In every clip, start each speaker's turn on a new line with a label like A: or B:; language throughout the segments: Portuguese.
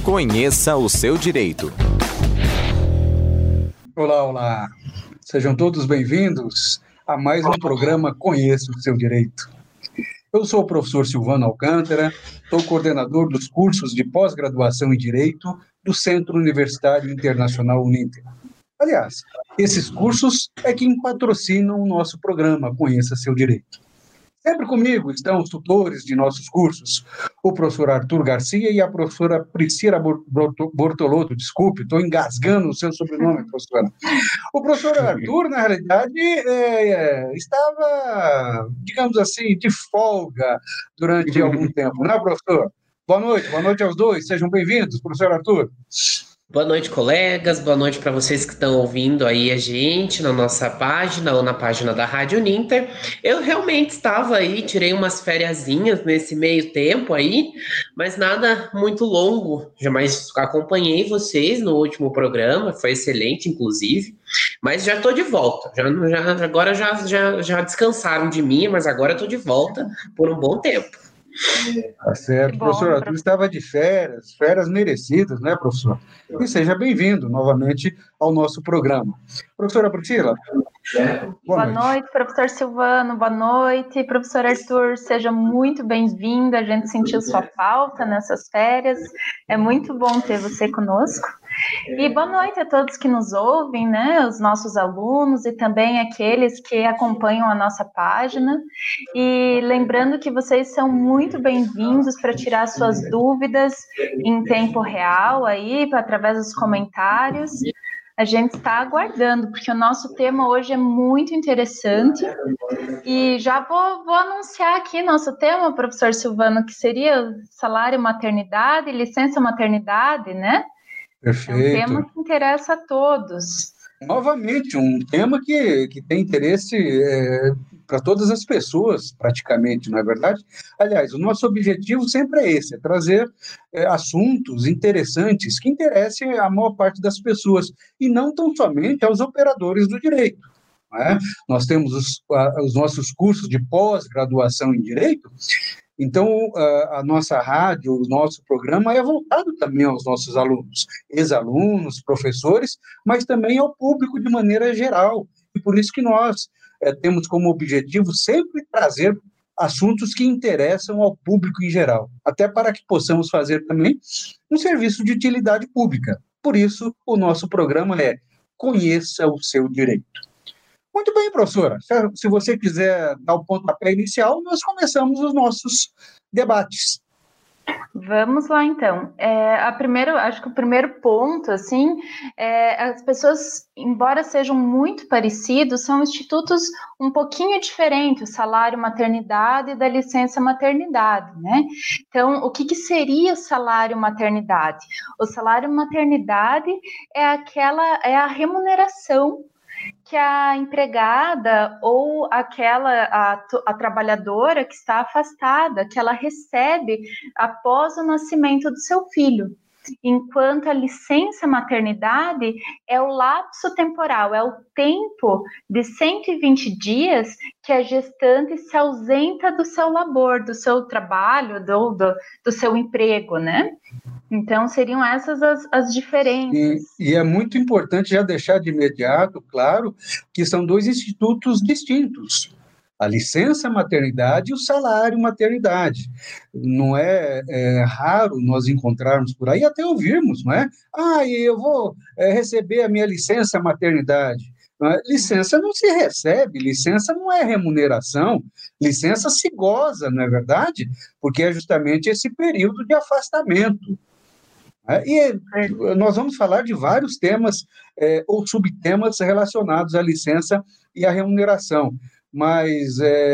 A: Conheça o seu direito.
B: Olá, olá. Sejam todos bem-vindos a mais um programa Conheça o seu direito. Eu sou o professor Silvano Alcântara, sou coordenador dos cursos de pós-graduação em Direito do Centro Universitário Internacional Uninter. Aliás, esses cursos é quem patrocinam o nosso programa Conheça Seu Direito. Sempre comigo estão os tutores de nossos cursos, o professor Arthur Garcia e a professora Priscila Bortolotto. Desculpe, estou engasgando o seu sobrenome, professora. O professor Arthur, na realidade, estava, digamos assim, de folga durante algum tempo, né, professor? Boa noite aos dois, sejam bem-vindos, professor Arthur.
C: Boa noite, colegas, boa noite para vocês que estão ouvindo aí a gente na nossa página ou na página da Rádio Uninter. Eu realmente estava aí, tirei umas fériasinhas nesse meio tempo aí, mas nada muito longo. Jamais acompanhei vocês no último programa, foi excelente, inclusive, mas já estou de volta. Agora já descansaram de mim, mas agora estou de volta por um bom tempo.
B: Tá certo. O professor Arthur estava de férias merecidas, né, professor? E seja bem-vindo novamente ao nosso programa. Professora Priscila,
D: boa noite, professor Silvano, boa noite. Professor Arthur, seja muito bem-vindo, a gente sentiu sua falta nessas férias, é muito bom ter você conosco. E boa noite a todos que nos ouvem, né, os nossos alunos e também aqueles que acompanham a nossa página. E lembrando que vocês são muito bem-vindos para tirar suas dúvidas em tempo real aí, através dos comentários. A gente está aguardando, porque o nosso tema hoje é muito interessante. E já vou anunciar aqui nosso tema, professor Silvano, que seria salário maternidade, licença maternidade, né?
B: Perfeito.
D: É um tema que interessa a todos.
B: Novamente, um tema que tem interesse para todas as pessoas, praticamente, não é verdade? Aliás, o nosso objetivo sempre é esse, é trazer assuntos interessantes que interessem a maior parte das pessoas, e não tão somente aos operadores do direito. Não é? Nós temos os nossos cursos de pós-graduação em Direito. Então, a nossa rádio, o nosso programa é voltado também aos nossos alunos, ex-alunos, professores, mas também ao público de maneira geral. E por isso que nós temos como objetivo sempre trazer assuntos que interessam ao público em geral, até para que possamos fazer também um serviço de utilidade pública. Por isso, o nosso programa é Conheça o Seu Direito. Muito bem, professora. Se você quiser dar o pontapé inicial, nós começamos os nossos debates.
D: Vamos lá, então. Acho que o primeiro ponto, assim, as pessoas, embora sejam muito parecidos, são institutos um pouquinho diferentes, o salário maternidade e da licença maternidade, né? Então, o que seria o salário maternidade? O salário maternidade é a remuneração que a empregada ou a trabalhadora que está afastada, que ela recebe após o nascimento do seu filho. Enquanto a licença maternidade é o lapso temporal, é o tempo de 120 dias que a gestante se ausenta do seu labor, do seu trabalho, do seu emprego, né? Então, seriam essas as diferenças.
B: E é muito importante já deixar de imediato, claro, que são dois institutos distintos. A licença maternidade e o salário maternidade. Não é raro nós encontrarmos por aí, até ouvirmos, não é? Eu vou receber a minha licença maternidade. Licença não se recebe, licença não é remuneração, licença se goza, não é verdade? Porque é justamente esse período de afastamento. E nós vamos falar de vários temas ou subtemas relacionados à licença e à remuneração, mas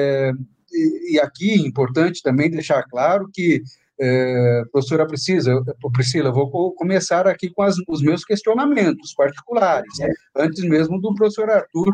B: e aqui é importante também deixar claro que, professora Priscila, eu vou começar aqui com os meus questionamentos particulares, antes mesmo do professor Arthur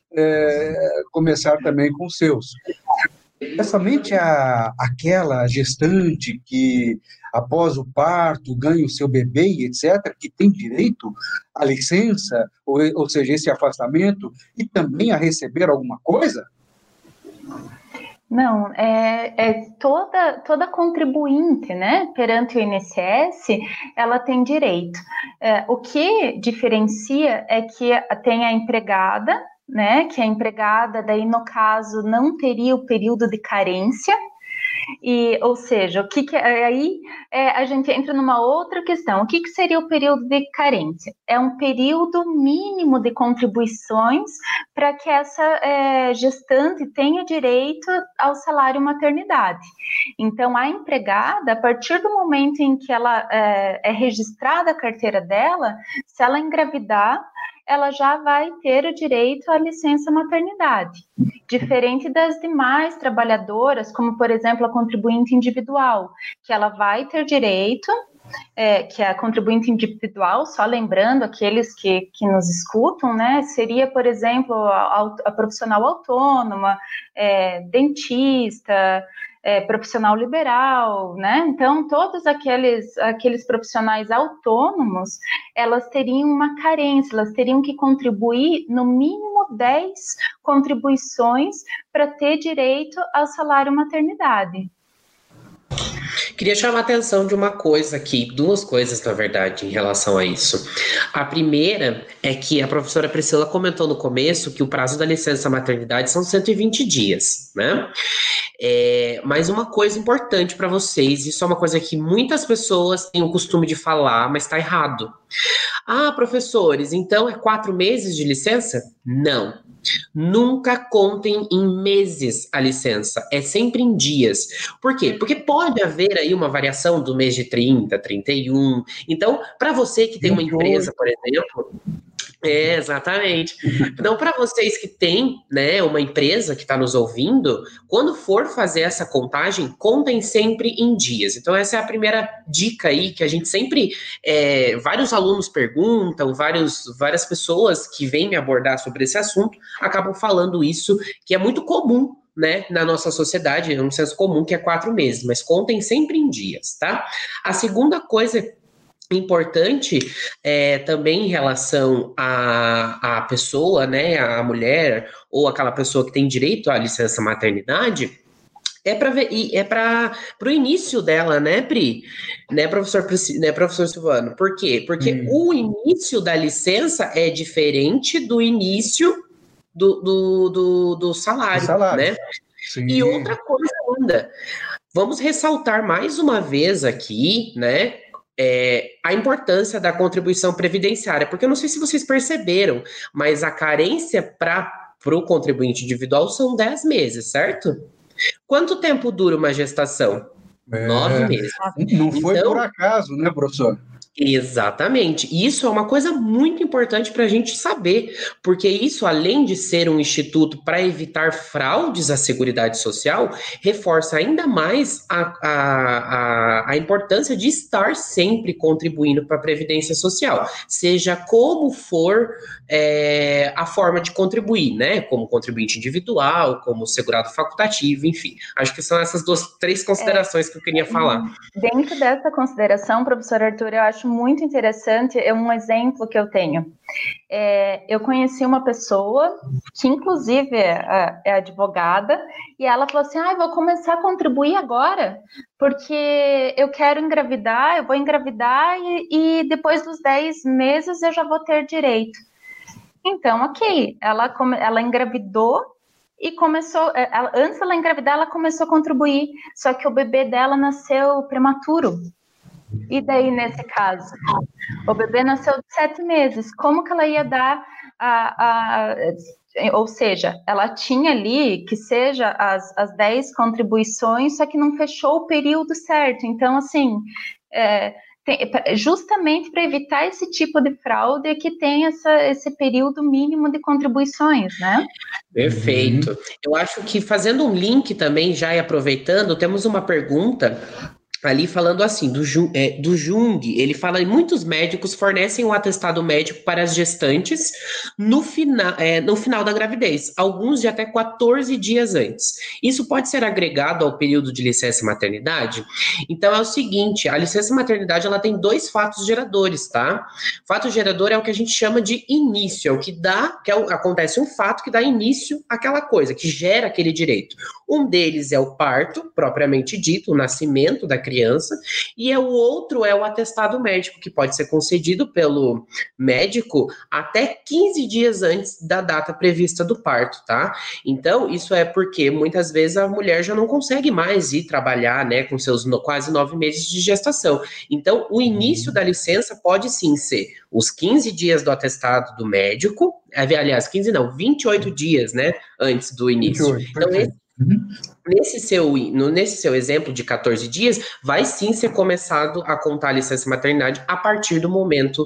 B: começar também com os seus. É somente aquela gestante que, após o parto, ganha o seu bebê e etc., que tem direito à licença, ou seja, esse afastamento, e também a receber alguma coisa?
D: Não, toda contribuinte, né, perante o INSS, ela tem direito. O que diferencia é que tem a empregada, né, que a empregada, daí no caso, não teria o período de carência. Ou seja, aí a gente entra numa outra questão. O que seria o período de carência? É um período mínimo de contribuições para que essa gestante tenha direito ao salário maternidade. Então, a empregada, a partir do momento em que ela é registrada a carteira dela, se ela engravidar, ela já vai ter o direito à licença maternidade, diferente das demais trabalhadoras, como, por exemplo, a contribuinte individual, que ela vai ter direito, que é a contribuinte individual, só lembrando aqueles que nos escutam, né, seria, por exemplo, a profissional autônoma, dentista, profissional liberal, né? Então, todos aqueles profissionais autônomos, elas teriam uma carência, elas teriam que contribuir no mínimo 10 contribuições para ter direito ao salário maternidade.
C: Queria chamar a atenção de uma coisa aqui, duas coisas, na verdade, em relação a isso. A primeira é que a professora Priscila comentou no começo que o prazo da licença maternidade são 120 dias, né? Mas uma coisa importante para vocês, isso é uma coisa que muitas pessoas têm o costume de falar, mas está errado. Ah, professores, então é 4 meses de licença? Não. Nunca contem em meses a licença, é sempre em dias. Por quê? Porque pode haver aí uma variação do mês de 30, 31. Então, para você que tem uma empresa, por exemplo... exatamente. Então, para vocês que têm, né, uma empresa que está nos ouvindo, quando for fazer essa contagem, contem sempre em dias. Então, essa é a primeira dica aí que a gente sempre, vários alunos perguntam, várias pessoas que vêm me abordar sobre esse assunto acabam falando isso, que é muito comum, né, na nossa sociedade, é um senso comum que é 4 meses, mas contem sempre em dias, tá? A segunda coisa importante também em relação à pessoa, né, a mulher ou aquela pessoa que tem direito à licença maternidade, para o início dela, né, Pri? Né, professor Silvano? Por quê? Porque o início da licença é diferente do início do salário, né? Sim. E outra coisa ainda, vamos ressaltar mais uma vez aqui, né, a importância da contribuição previdenciária, porque eu não sei se vocês perceberam, mas a carência para o contribuinte individual são 10 meses, certo? Quanto tempo dura uma gestação? 9 meses.
B: Não foi por acaso, né, professor?
C: Exatamente. E isso é uma coisa muito importante para a gente saber, porque isso, além de ser um instituto para evitar fraudes à Seguridade Social, reforça ainda mais a importância de estar sempre contribuindo para a Previdência Social, seja como for a forma de contribuir, né? Como contribuinte individual, como segurado facultativo, enfim. Acho que são essas 3 considerações que eu queria falar.
D: Dentro dessa consideração, professor Arthur, eu acho muito interessante, um exemplo que eu tenho. Eu conheci uma pessoa que, inclusive, é advogada, e ela falou assim, vou começar a contribuir agora, porque eu quero engravidar, eu vou engravidar e depois dos 10 meses eu já vou ter direito. Então, ok, ela engravidou e começou, antes dela engravidar, ela começou a contribuir, só que o bebê dela nasceu prematuro. E daí, nesse caso, o bebê nasceu de 7 meses, como que ela ia dar ou seja, ela tinha ali que seja as 10 contribuições, só que não fechou o período certo. Então, assim, justamente para evitar esse tipo de fraude que tem esse período mínimo de contribuições, né?
C: Perfeito. Eu acho que fazendo um link também, já e aproveitando, temos uma pergunta ali falando assim, do Jung, ele fala que muitos médicos fornecem um atestado médico para as gestantes no final da gravidez, alguns de até 14 dias antes. Isso pode ser agregado ao período de licença maternidade? Então é o seguinte, a licença maternidade ela tem 2 fatos geradores, tá? Fato gerador é o que a gente chama de início, é o que dá, acontece um fato que dá início àquela coisa, que gera aquele direito. Um deles é o parto, propriamente dito, o nascimento da criança, e o outro é o atestado médico, que pode ser concedido pelo médico até 15 dias antes da data prevista do parto, tá? Então, isso é porque muitas vezes a mulher já não consegue mais ir trabalhar, né, com seus quase 9 meses de gestação. Então, o início da licença pode sim ser os 15 dias do atestado do médico, aliás, 15 não, 28 dias, né, antes do início.
B: 28,
C: então, nesse seu exemplo de 14 dias, vai sim ser começado a contar a licença maternidade a partir do momento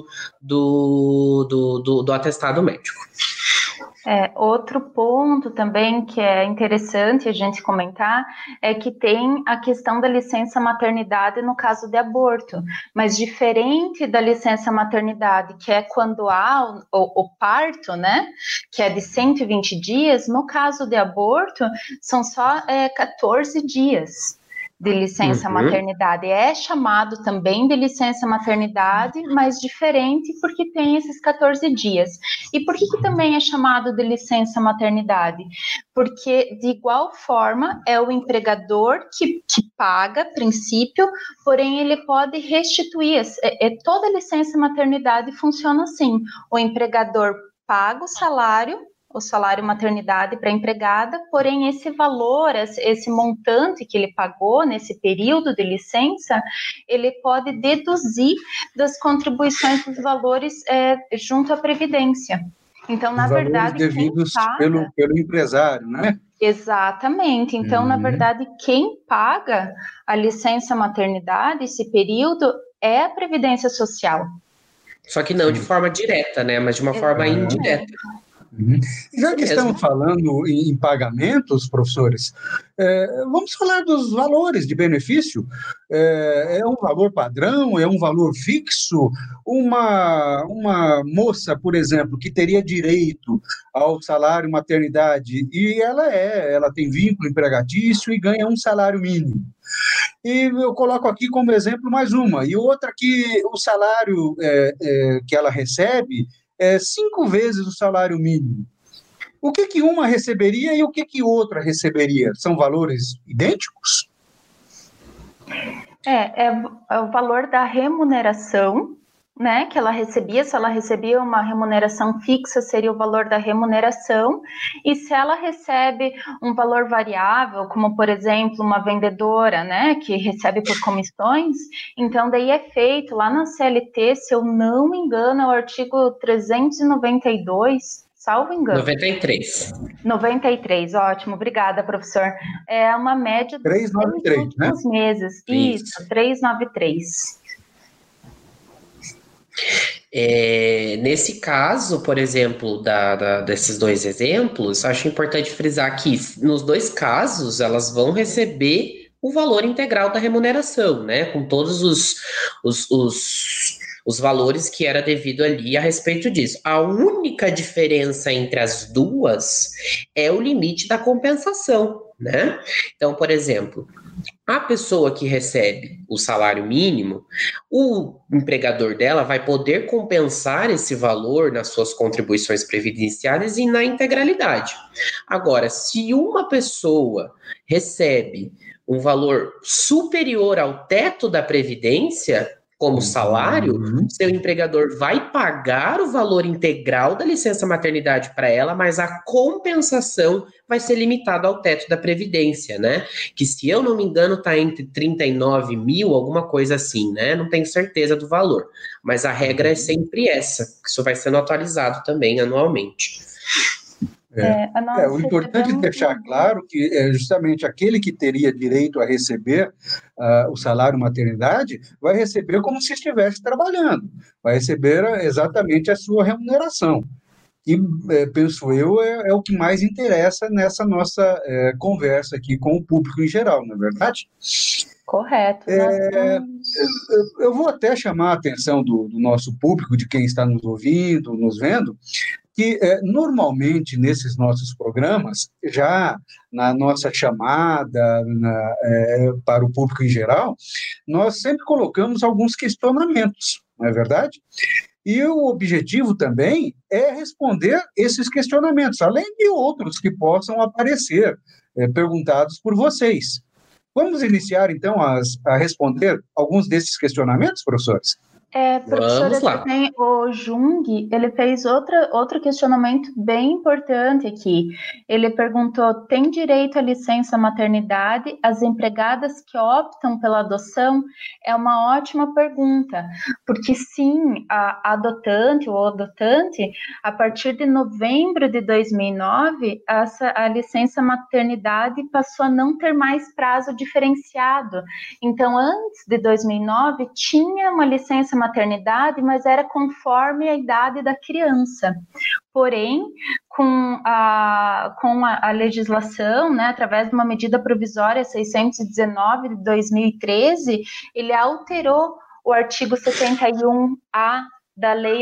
C: do atestado médico.
D: Outro ponto também que é interessante a gente comentar é que tem a questão da licença maternidade no caso de aborto, mas diferente da licença maternidade, que é quando há o parto, né, que é de 120 dias, no caso de aborto são só 14 dias. De licença maternidade. É chamado também de licença maternidade, mas diferente porque tem esses 14 dias. E por que também é chamado de licença maternidade? Porque, de igual forma, é o empregador que paga, a princípio, porém ele pode restituir. Toda licença maternidade funciona assim. O empregador paga o salário maternidade para a empregada, porém esse valor, esse montante que ele pagou nesse período de licença, ele pode deduzir das contribuições dos valores junto à Previdência. Então, na verdade,
B: devidos pelo empresário, né?
D: Exatamente. Então, na verdade, quem paga a licença maternidade, esse período, é a Previdência Social.
C: Só que não de forma direta, né? Mas de uma forma indireta.
B: Já que estamos falando em pagamentos, professores, vamos falar dos valores de benefício. É um valor padrão? É um valor fixo? Uma moça, por exemplo, que teria direito ao salário maternidade e ela tem vínculo empregatício e ganha um salário mínimo. E eu coloco aqui como exemplo mais uma. E outra que o salário que ela recebe 5 vezes o salário mínimo. O que uma receberia e o que outra receberia? São valores idênticos?
D: É o valor da remuneração, né, que ela recebia. Se ela recebia uma remuneração fixa, seria o valor da remuneração, e se ela recebe um valor variável, como por exemplo uma vendedora, né, que recebe por comissões, então daí é feito lá na CLT, se eu não me engano, é o artigo 392, salvo engano. 93, ótimo, obrigada, professor. É uma média dos
B: 393, né?
D: Meses. Isso, 393.
C: Nesse caso, por exemplo, desses 2 exemplos, acho importante frisar que nos 2 casos elas vão receber o valor integral da remuneração, né? Com todos os valores que era devido ali a respeito disso. A única diferença entre as duas é o limite da compensação, né? Então, por exemplo, a pessoa que recebe o salário mínimo, o empregador dela vai poder compensar esse valor nas suas contribuições previdenciárias e na integralidade. Agora, se uma pessoa recebe um valor superior ao teto da Previdência, como salário, seu empregador vai pagar o valor integral da licença maternidade para ela, mas a compensação vai ser limitada ao teto da Previdência, né? Que, se eu não me engano, está entre 39 mil, alguma coisa assim, né? Não tenho certeza do valor, mas a regra é sempre essa, que isso vai sendo atualizado também anualmente.
B: O importante é deixar claro que justamente aquele que teria direito a receber o salário maternidade vai receber como se estivesse trabalhando, vai receber exatamente a sua remuneração, que, penso eu, é o que mais interessa nessa nossa conversa aqui com o público em geral, não é verdade?
D: Correto.
B: Eu vou até chamar a atenção do nosso público, de quem está nos ouvindo, nos vendo, que normalmente nesses nossos programas, já na nossa chamada para o público em geral, nós sempre colocamos alguns questionamentos, não é verdade? E o objetivo também é responder esses questionamentos, além de outros que possam aparecer, perguntados por vocês. Vamos iniciar, então, a responder alguns desses questionamentos, professores?
C: Vamos lá.
D: Também, o Jung, ele fez outro questionamento bem importante aqui. Ele perguntou: tem direito à licença maternidade as empregadas que optam pela adoção? É uma ótima pergunta, porque sim, a adotante ou adotante, a partir de novembro de 2009, a licença maternidade passou a não ter mais prazo diferenciado. Então, antes de 2009, tinha uma licença maternidade, mas era conforme a idade da criança. Porém, com a legislação, né, através de uma medida provisória 619 de 2013, ele alterou o artigo 71A da Lei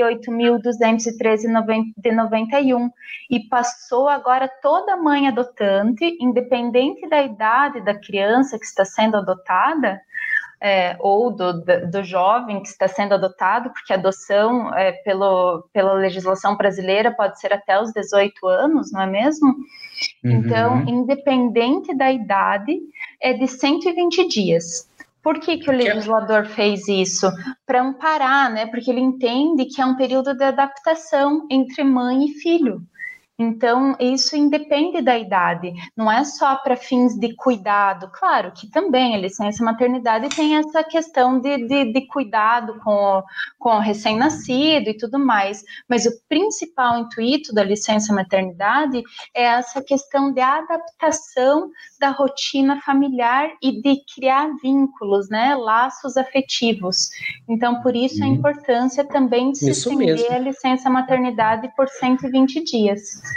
D: 8.213 de 91 e passou agora toda mãe adotante, independente da idade da criança que está sendo adotada, ou do jovem que está sendo adotado, porque a adoção, pela legislação brasileira, pode ser até os 18 anos, não é mesmo? Uhum. Então, independente da idade, é de 120 dias. Por que o legislador fez isso? Para amparar, né? Porque ele entende que é um período de adaptação entre mãe e filho. Então, isso independe da idade, não é só para fins de cuidado. Claro que também a licença maternidade tem essa questão de cuidado com o recém-nascido e tudo mais, mas o principal intuito da licença maternidade é essa questão de adaptação da rotina familiar e de criar vínculos, né, laços afetivos. Então, por isso a importância também de se estender a licença maternidade por 120 dias.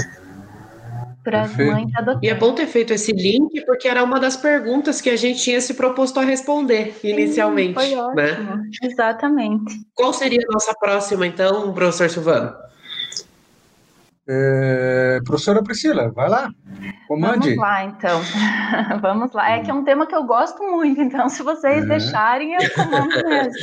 D: Para as mães adotantes.
C: E é bom ter feito esse link, porque era uma das perguntas que a gente tinha se proposto a responder inicialmente.
D: Foi ótimo, né? Exatamente.
C: Qual seria a nossa próxima, então, professor Silvano?
B: Professora Priscila, vai lá, comande.
D: Vamos lá, então. Vamos lá. É que é um tema que eu gosto muito, então, se vocês deixarem, eu comando mesmo.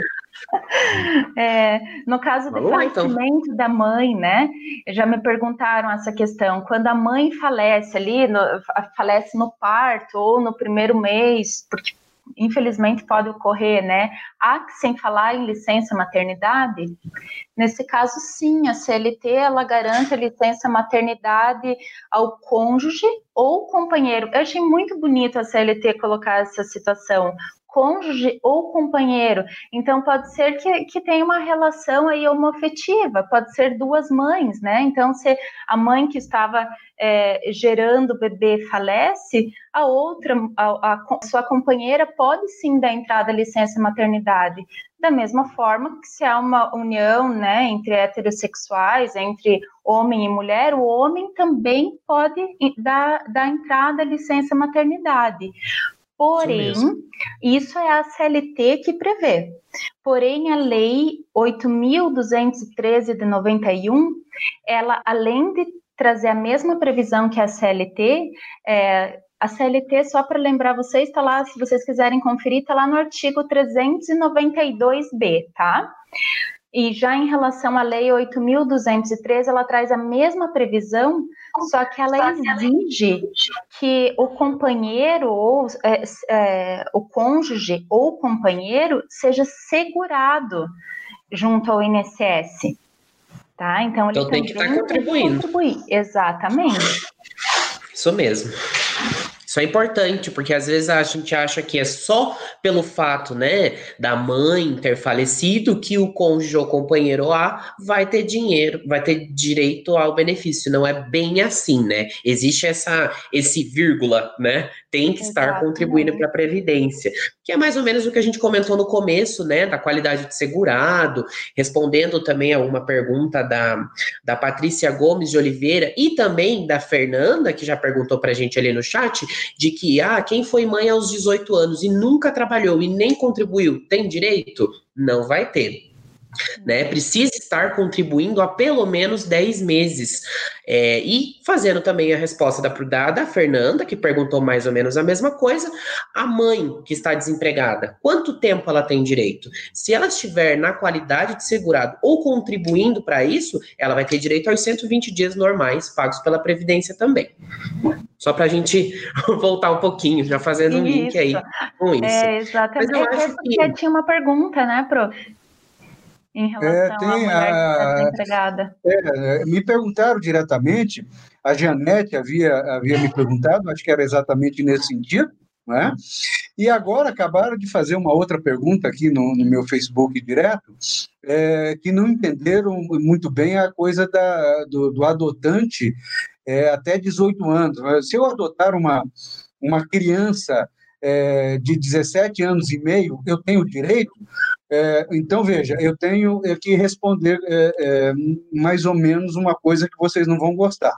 D: No caso do falecimento da mãe, né? Já me perguntaram essa questão. Quando a mãe falece ali, falece no parto ou no primeiro mês, porque infelizmente pode ocorrer, né? Sem falar em licença maternidade, nesse caso sim, a CLT ela garante a licença maternidade ao cônjuge ou companheiro. Eu achei muito bonito a CLT colocar essa situação, cônjuge ou companheiro. Então pode ser que tenha uma relação aí homoafetiva, pode ser duas mães, né? Então se a mãe que estava gerando o bebê falece, a outra, a sua companheira pode sim dar entrada à licença maternidade. Da mesma forma que se há uma união, né, entre heterossexuais, entre homem e mulher, o homem também pode dar entrada à licença maternidade. Porém, isso é a CLT que prevê. Porém, a Lei 8.213 de 91, ela, além de trazer a mesma previsão que a CLT, só para lembrar vocês, está lá, se vocês quiserem conferir, está lá no artigo 392b, tá? E já em relação à Lei 8.213, ela traz a mesma previsão, só que ela exige que o companheiro, ou o cônjuge ou companheiro, seja segurado junto ao INSS. Tá? Então, ele
C: tem que estar contribuindo.
D: Exatamente.
C: Isso mesmo. Isso é importante, porque às vezes a gente acha que é só pelo fato, né, da mãe ter falecido que o cônjuge ou companheiro A vai ter dinheiro, vai ter direito ao benefício. Não é bem assim, né? Existe esse vírgula, né? Tem que estar contribuindo para a Previdência. Que é mais ou menos o que a gente comentou no começo, né? Da qualidade de segurado, respondendo também a uma pergunta da Patrícia Gomes de Oliveira e também da Fernanda, que já perguntou para a gente ali no chat, de que quem foi mãe aos 18 anos e nunca trabalhou e nem contribuiu, tem direito? Não vai ter. Né, precisa estar contribuindo há pelo menos 10 meses. E fazendo também a resposta da Fernanda, que perguntou mais ou menos a mesma coisa, a mãe que está desempregada, quanto tempo ela tem direito? Se ela estiver na qualidade de segurado ou contribuindo para isso, ela vai ter direito aos 120 dias normais, pagos pela Previdência também. Só para a gente voltar um pouquinho, já fazendo um link aí com isso.
D: Exatamente. Mas eu acho que tinha uma pergunta, né, prof? Em relação à mulher que está desempregada.
B: Me perguntaram diretamente, a Janete havia me perguntado, acho que era exatamente nesse sentido, né? E agora acabaram de fazer uma outra pergunta aqui no meu Facebook direto, que não entenderam muito bem a coisa do adotante até 18 anos. Se eu adotar uma criança de 17 anos e meio, eu tenho direito? Então, veja, eu tenho que responder mais ou menos uma coisa que vocês não vão gostar.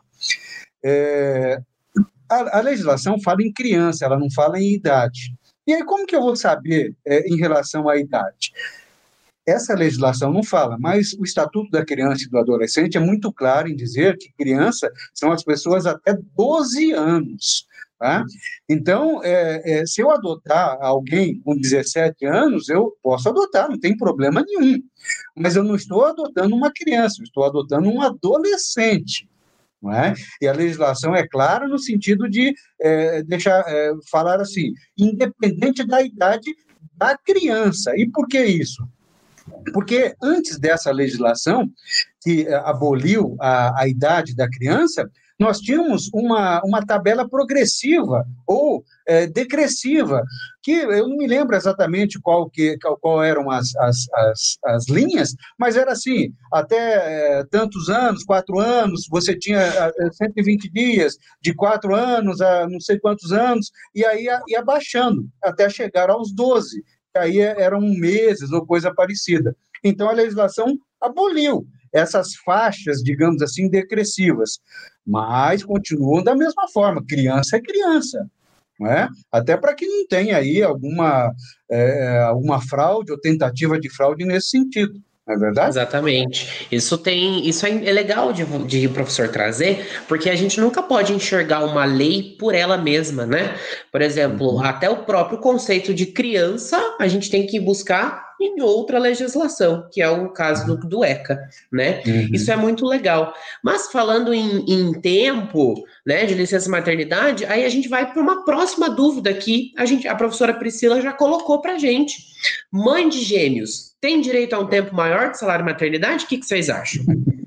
B: A legislação fala em criança, ela não fala em idade. E aí, como que eu vou saber em relação à idade? Essa legislação não fala, mas o Estatuto da Criança e do Adolescente é muito claro em dizer que criança são as pessoas até 12 anos. Tá? Então, se eu adotar alguém com 17 anos, eu posso adotar, não tem problema nenhum. Mas eu não estou adotando uma criança, eu estou adotando um adolescente. Não é? E a legislação é clara no sentido de falar assim, independente da idade da criança. E por que isso? Porque antes dessa legislação, que aboliu a idade da criança, nós tínhamos uma tabela progressiva ou decressiva, que eu não me lembro exatamente qual eram as linhas, mas era assim, até tantos anos, 4 anos, você tinha 120 dias, de 4 anos a não sei quantos anos, e aí ia baixando, até chegar aos 12, que aí eram meses ou coisa parecida. Então, a legislação aboliu essas faixas, digamos assim, decresivas, mas continuam da mesma forma, criança é criança, não é? Até para que não tenha aí alguma fraude ou tentativa de fraude nesse sentido. Não é verdade?
C: Exatamente. Isso é legal de o professor trazer, porque a gente nunca pode enxergar uma lei por ela mesma, né? Por exemplo, até o próprio conceito de criança, a gente tem que buscar em outra legislação, que é o caso do ECA, né? Isso é muito legal. Mas falando em tempo, né, de licença maternidade, aí a gente vai para uma próxima dúvida que a professora Priscila já colocou para a gente. Mãe de gêmeos tem direito a um tempo maior de salário maternidade? O que vocês acham?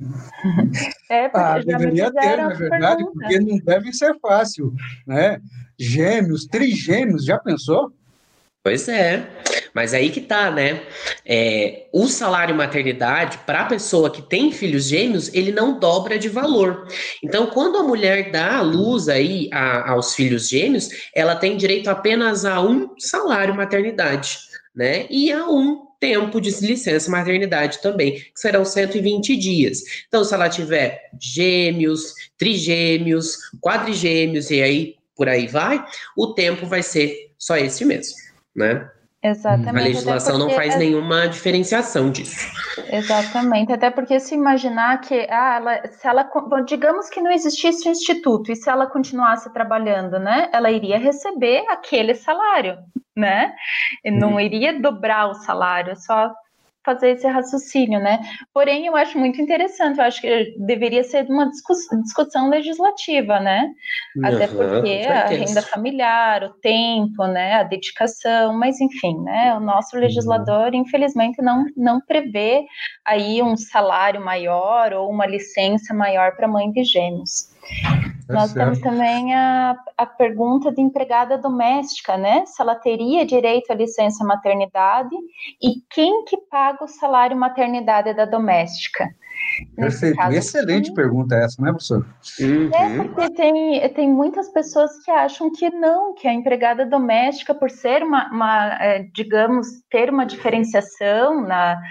B: Deveria ter, na verdade, porque não deve ser fácil, né? Gêmeos, trigêmeos, já pensou?
C: Pois é, mas aí que tá, né? O salário maternidade, para a pessoa que tem filhos gêmeos, ele não dobra de valor. Então, quando a mulher dá à luz aí aos filhos gêmeos, ela tem direito apenas a um salário maternidade, né? E a um tempo de licença maternidade também, que serão 120 dias. Então, se ela tiver gêmeos, trigêmeos, quadrigêmeos e aí por aí vai, o tempo vai ser só esse mesmo, né?
D: Exatamente.
C: A legislação não faz nenhuma diferenciação disso.
D: Exatamente, até porque se imaginar que digamos que não existisse um instituto e se ela continuasse trabalhando, né, ela iria receber aquele salário, né? Não iria dobrar o salário, só fazer esse raciocínio, né? Porém, eu acho muito interessante, eu acho que deveria ser uma discussão legislativa, né? Até porque a renda familiar, o tempo, né, a dedicação, mas enfim, né, o nosso legislador, infelizmente, não prevê aí um salário maior ou uma licença maior para mãe de gêmeos. Nós temos também a pergunta de empregada doméstica, né? Se ela teria direito à licença maternidade e quem que paga o salário maternidade da doméstica?
B: Perfeito, excelente pergunta essa, né, professor?
D: Porque tem muitas pessoas que acham que não, que a empregada doméstica, por ser digamos, ter uma diferenciação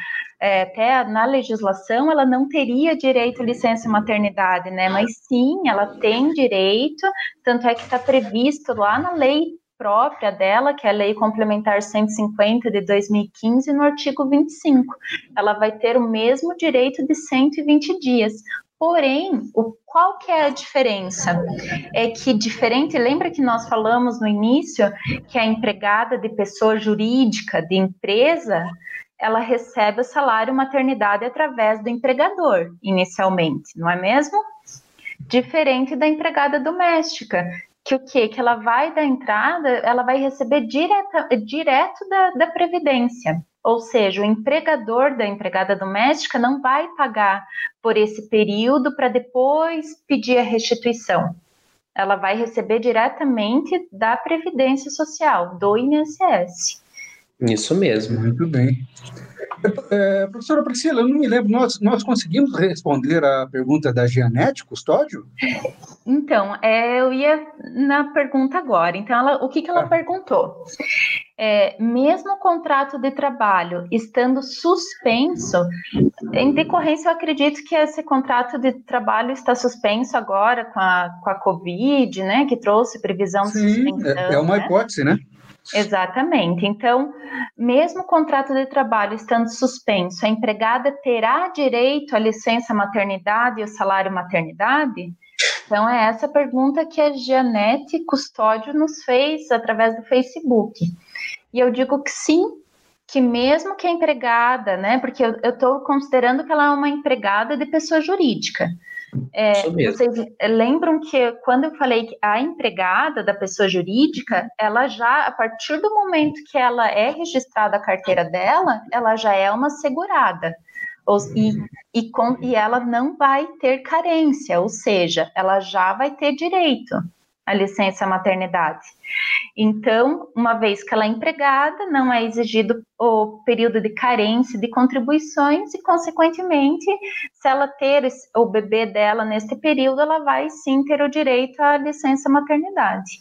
D: até na legislação, ela não teria direito à licença maternidade, né? Mas sim, ela tem direito, tanto é que está previsto lá na lei própria dela, que é a Lei Complementar 150 de 2015, no artigo 25. Ela vai ter o mesmo direito de 120 dias. Porém, qual que é a diferença? É que diferente, lembra que nós falamos no início que a empregada de pessoa jurídica, de empresa, ela recebe o salário maternidade através do empregador, inicialmente, não é mesmo? Diferente da empregada doméstica, que o quê? Que ela vai dar entrada, ela vai receber direto da Previdência. Ou seja, o empregador da empregada doméstica não vai pagar por esse período para depois pedir a restituição. Ela vai receber diretamente da Previdência Social, do INSS.
C: Isso mesmo.
B: Muito bem. Professora Priscila, eu não me lembro, nós conseguimos responder a pergunta da Jeanette Custódio?
D: Então, eu ia na pergunta agora. Então, o que ela perguntou? Mesmo o contrato de trabalho estando suspenso, em decorrência, eu acredito que esse contrato de trabalho está suspenso agora com a Covid, né, que trouxe previsão de suspensão.
B: É uma hipótese, né?
D: Exatamente. Então, mesmo o contrato de trabalho estando suspenso, a empregada terá direito à licença maternidade e o salário maternidade? Então, é essa pergunta que a Jeanette Custódio nos fez através do Facebook. E eu digo que sim, que mesmo que a empregada, né, porque eu estou considerando que ela é uma empregada de pessoa jurídica. Vocês lembram que quando eu falei que a empregada da pessoa jurídica, ela já, a partir do momento que ela é registrada a carteira dela, ela já é uma segurada. E ela não vai ter carência, ou seja, ela já vai ter direito à licença maternidade. Então, uma vez que ela é empregada, não é exigido o período de carência de contribuições e, consequentemente, se ela ter o bebê dela nesse período, ela vai sim ter o direito à licença maternidade.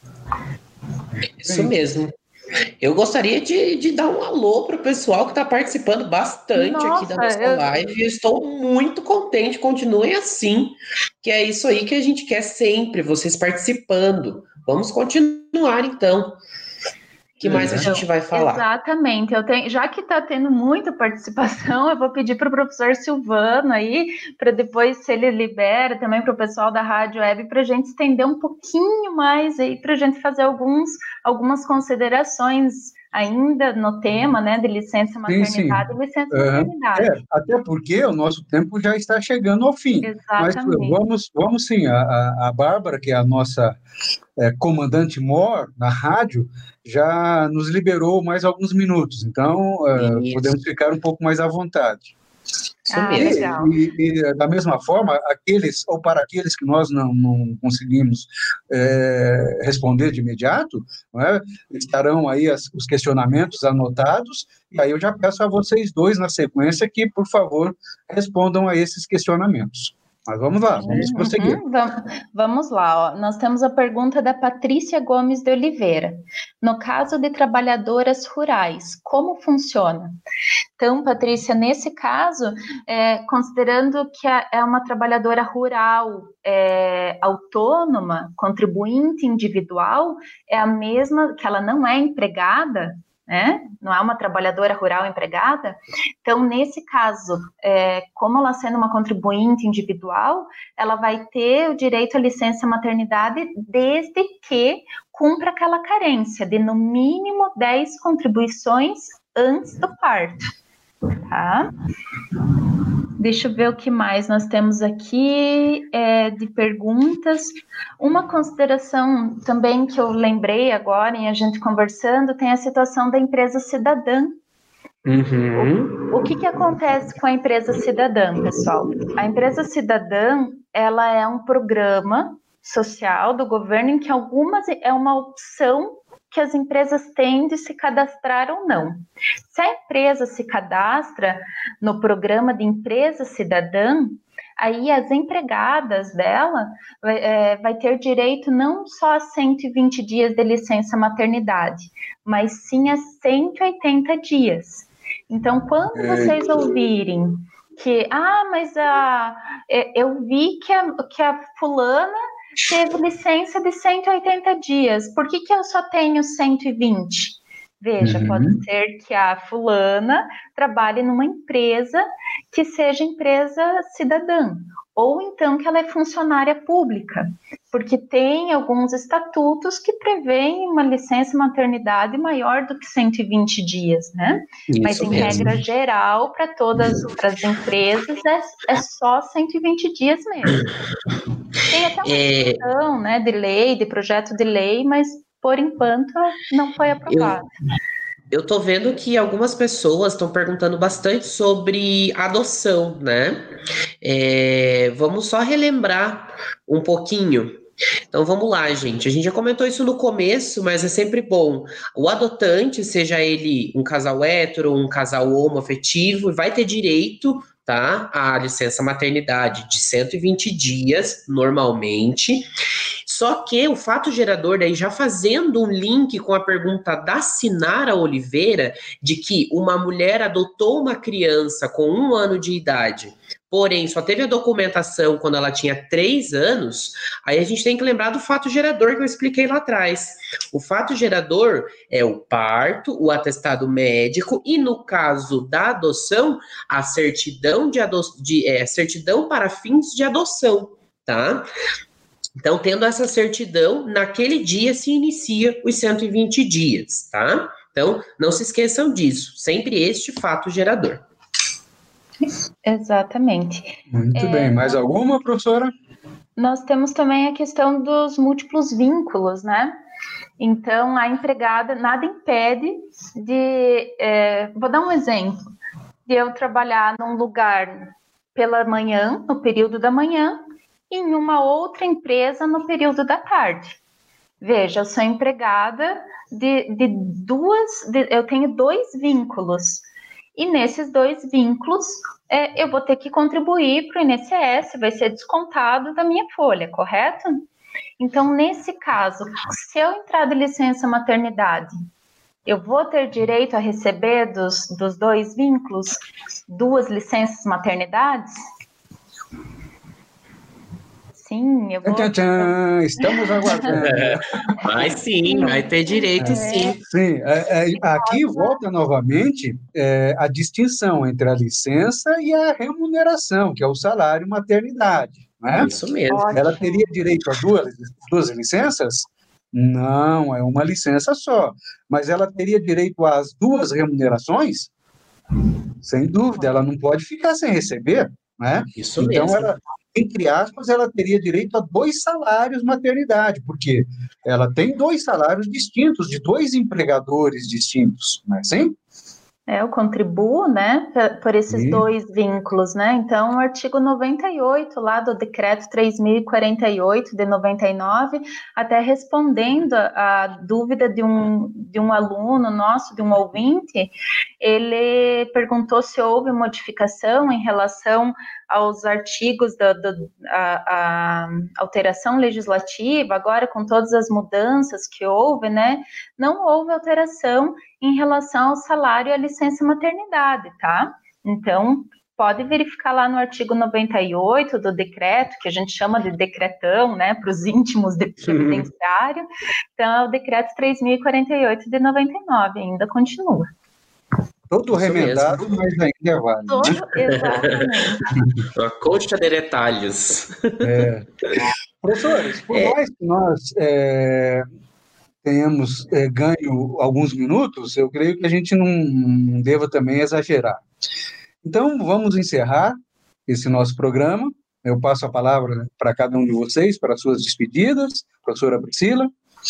C: Isso mesmo. Eu gostaria de dar um alô para o pessoal que está participando bastante aqui da nossa live. Eu estou muito contente, continuem assim, que é isso aí que a gente quer sempre, vocês participando. Vamos continuar, então. O que mais a gente vai falar?
D: Exatamente. Já que está tendo muita participação, eu vou pedir para o professor Silvano aí, para depois, se ele libera, também para o pessoal da Rádio Web, para a gente estender um pouquinho mais aí, para a gente fazer algumas considerações ainda no tema, né, de licença maternidade e licença maternidade.
B: Até porque o nosso tempo já está chegando ao fim.
D: Exatamente.
B: Mas vamos sim, a Bárbara, que é a nossa comandante mor na rádio, já nos liberou mais alguns minutos, então podemos ficar um pouco mais à vontade.
D: Legal.
B: E da mesma forma, para aqueles que nós não conseguimos responder de imediato, estarão aí os questionamentos anotados, e aí eu já peço a vocês dois na sequência que, por favor, respondam a esses questionamentos. Mas vamos lá, vamos prosseguir.
D: Vamos lá, ó. Nós temos a pergunta da Patrícia Gomes de Oliveira. No caso de trabalhadoras rurais, como funciona? Então, Patrícia, nesse caso, considerando que é uma trabalhadora rural autônoma, contribuinte individual, é a mesma, que ela não é empregada, né? Não é uma trabalhadora rural empregada. Então, nesse caso, como ela sendo uma contribuinte individual, ela vai ter o direito à licença maternidade desde que cumpra aquela carência de no mínimo 10 contribuições antes do parto. Tá? Deixa eu ver o que mais nós temos aqui de perguntas. Uma consideração também que eu lembrei agora, em a gente conversando, tem a situação da empresa cidadã. O que acontece com a empresa cidadã, pessoal? A empresa cidadã, ela é um programa social do governo em que é uma opção que as empresas têm de se cadastrar ou não. Se a empresa se cadastra no programa de empresa cidadã, aí as empregadas dela vai ter direito não só a 120 dias de licença maternidade, mas sim a 180 dias. Então, quando vocês ouvirem que, mas eu vi que a fulana teve licença de 180 dias, por que eu só tenho 120? Veja, pode ser que a fulana trabalhe numa empresa que seja empresa cidadã, ou então que ela é funcionária pública, porque tem alguns estatutos que prevêem uma licença maternidade maior do que 120 dias, né? Mas em regra geral, para todas as empresas, é só 120 dias mesmo. Tem até uma discussão, né, de lei, de projeto de lei, mas por enquanto não foi aprovado.
C: Eu tô vendo que algumas pessoas estão perguntando bastante sobre adoção, né? Vamos só relembrar um pouquinho. Então vamos lá, gente. A gente já comentou isso no começo, mas é sempre bom. O adotante, seja ele um casal hétero, um casal homoafetivo, vai ter direito, tá, à licença maternidade de 120 dias, normalmente. Só que o fato gerador, daí já fazendo um link com a pergunta da Sinara Oliveira, de que uma mulher adotou uma criança com 1 ano de idade, porém só teve a documentação quando ela tinha 3 anos, aí a gente tem que lembrar do fato gerador que eu expliquei lá atrás. O fato gerador é o parto, o atestado médico e, no caso da adoção, a certidão, certidão para fins de adoção, tá? Então, tendo essa certidão, naquele dia se inicia os 120 dias, tá? Então, não se esqueçam disso, sempre este fato gerador.
D: Exatamente.
B: Muito bem. Mais alguma, professora?
D: Nós temos também a questão dos múltiplos vínculos, né? Então, a empregada, nada impede de... vou dar um exemplo. De eu trabalhar num lugar pela manhã, no período da manhã, em uma outra empresa no período da tarde. Veja, eu sou empregada eu tenho 2 vínculos. E nesses 2 vínculos, eu vou ter que contribuir para o INSS, vai ser descontado da minha folha, correto? Então, nesse caso, se eu entrar de licença maternidade, eu vou ter direito a receber dos 2 vínculos 2 licenças maternidades? Sim, eu vou...
B: Estamos aguardando.
C: Vai ter direito, sim.
B: Sim, aqui volta novamente a distinção entre a licença e a remuneração, que é o salário maternidade. Né?
C: Isso mesmo.
B: Ela teria direito a 2 licenças? Não, é uma licença só. Mas ela teria direito às 2 remunerações? Sem dúvida, ela não pode ficar sem receber. Né?
C: Isso
B: então,
C: mesmo.
B: ela, entre aspas, ela teria direito a 2 salários maternidade, porque ela tem 2 salários distintos, de 2 empregadores distintos, não é assim?
D: Eu contribuo, né, por esses 2 vínculos, né? Então, o artigo 98 lá do decreto 3.048 de 99, até respondendo a dúvida de um aluno nosso, de um ouvinte, ele perguntou se houve modificação em relação aos artigos da alteração legislativa, agora com todas as mudanças que houve, né? Não houve alteração em relação ao salário e à licença maternidade, tá? Então, pode verificar lá no artigo 98 do decreto, que a gente chama de decretão, né, para os íntimos de previdenciário. Então, é o decreto 3.048 de 99, ainda continua.
B: Todo remendado, mas ainda é válido.
D: Exatamente.
C: A coxa de detalhes.
B: Professores, por mais que nós tenhamos ganho alguns minutos, eu creio que a gente não deva também exagerar. Então, vamos encerrar esse nosso programa. Eu passo a palavra para cada um de vocês, para as suas despedidas. Professora Priscila.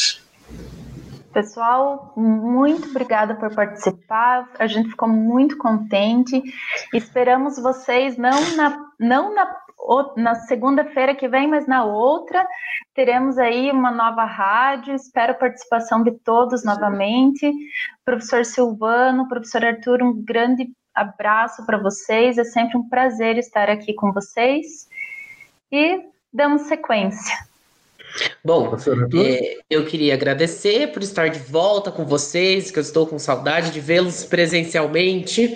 D: Pessoal, muito obrigada por participar, a gente ficou muito contente, esperamos vocês não na segunda-feira que vem, mas na outra, teremos aí uma nova rádio, espero a participação de todos novamente, professor Silvano, professor Arthur, um grande abraço para vocês, é sempre um prazer estar aqui com vocês, e damos sequência.
C: Bom, eu queria agradecer por estar de volta com vocês, que eu estou com saudade de vê-los presencialmente,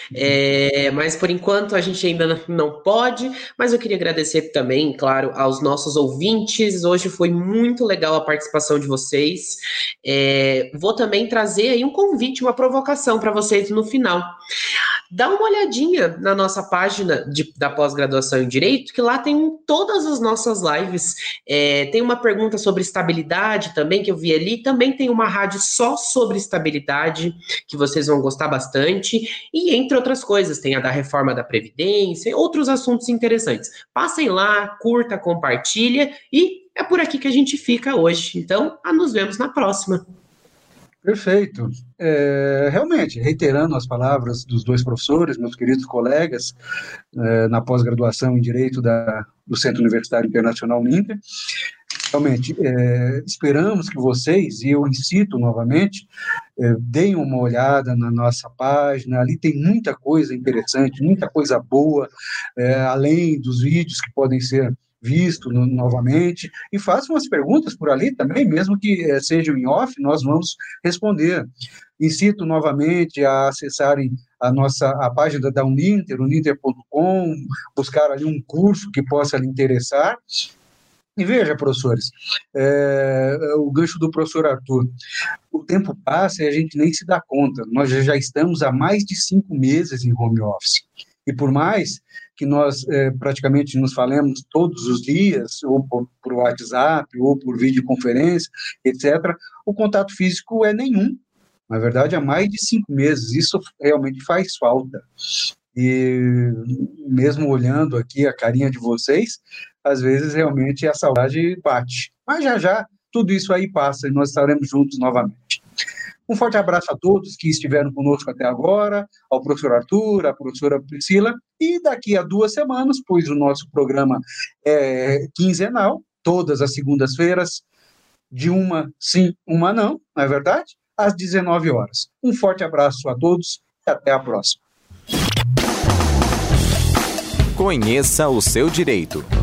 C: mas por enquanto a gente ainda não pode, mas eu queria agradecer também, claro, aos nossos ouvintes. Hoje foi muito legal a participação de vocês. Vou também trazer aí um convite, uma provocação para vocês no final. Dá uma olhadinha na nossa página da pós-graduação em Direito, que lá tem todas as nossas lives. Tem uma pergunta sobre estabilidade também, que eu vi ali. Também tem uma rádio só sobre estabilidade, que vocês vão gostar bastante. E entre outras coisas, tem a da reforma da Previdência e outros assuntos interessantes. Passem lá, curta, compartilha, e é por aqui que a gente fica hoje. Então, nos vemos na próxima.
B: Perfeito. Realmente, reiterando as palavras dos dois professores, meus queridos colegas, na pós-graduação em Direito do Centro Universitário Internacional Uninter, realmente, esperamos que vocês, e eu incito novamente, deem uma olhada na nossa página. Ali tem muita coisa interessante, muita coisa boa, além dos vídeos que podem ser visto novamente, e façam as perguntas por ali também, mesmo que sejam em off, nós vamos responder. Incito novamente a acessarem a página da Uninter, uninter.com, buscar ali um curso que possa lhe interessar. E veja, professores, o gancho do professor Arthur, o tempo passa e a gente nem se dá conta. Nós já estamos há mais de 5 meses em home office. E por mais que nós praticamente nos falemos todos os dias, ou por WhatsApp, ou por videoconferência, etc., o contato físico é nenhum. Na verdade, há mais de 5 meses. Isso realmente faz falta. E mesmo olhando aqui a carinha de vocês, às vezes realmente a saudade bate. Mas já tudo isso aí passa e nós estaremos juntos novamente. Um forte abraço a todos que estiveram conosco até agora, ao professor Arthur, à professora Priscila, e daqui a 2 semanas, pois o nosso programa é quinzenal, todas as segundas-feiras, de uma sim, uma não é verdade? Às 19 horas. Um forte abraço a todos e até a próxima.
A: Conheça o seu direito.